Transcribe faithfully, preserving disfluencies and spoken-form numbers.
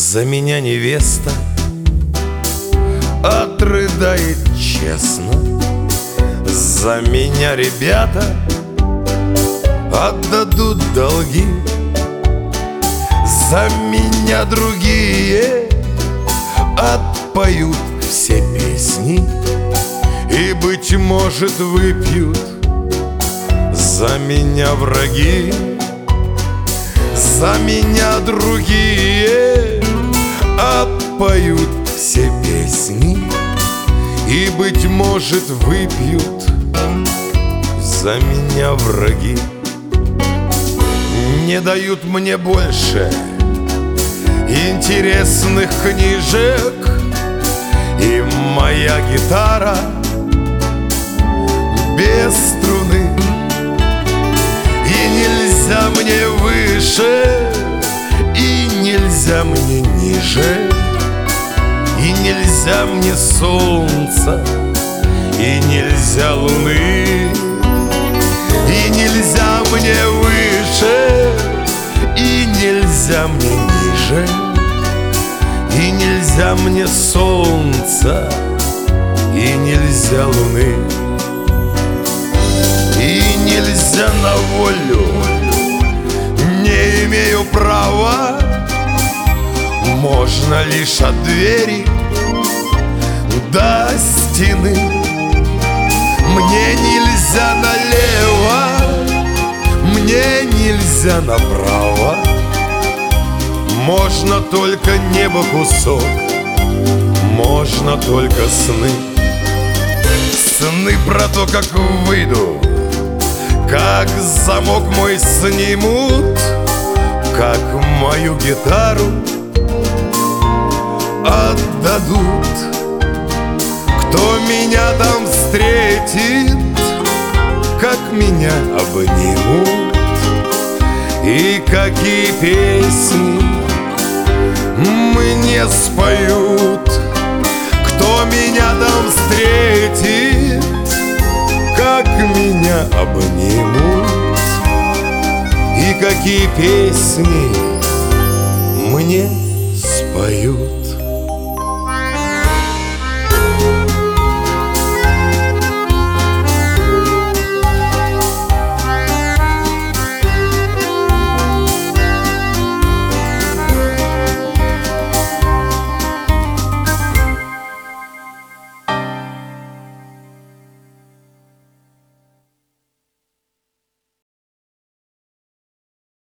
За меня невеста отрыдает честно, за меня ребята отдадут долги, за меня другие отпоют все песни и, быть может, выпьют за меня враги. За меня другие отпоют все песни и, быть может, выпьют за меня враги. Не дают мне больше интересных книжек, и моя гитара без струны. И нельзя мне выше, и нельзя мне ниже, и нельзя мне солнца, и нельзя луны. И нельзя мне выше, и нельзя мне ниже, и нельзя мне солнца, и нельзя луны. И нельзя на волю, не имею права, можно лишь от двери до стены. Мне нельзя налево, мне нельзя направо, можно только небо кусок, можно только сны. Сны про то, как выйду, как замок мой снимут, как мою гитару отдадут. Кто меня там встретит, как меня обнимут, и какие песни мне споют. Кто меня там встретит, как меня обнимут, и какие песни мне споют.